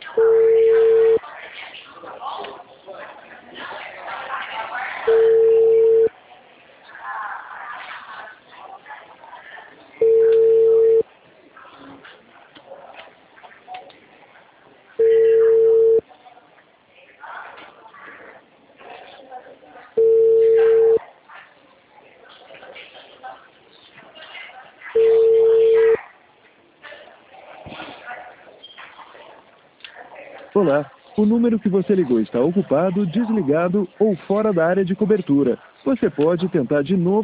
Olá, o número que você ligou está ocupado, desligado ou fora da área de cobertura. Você pode tentar de novo.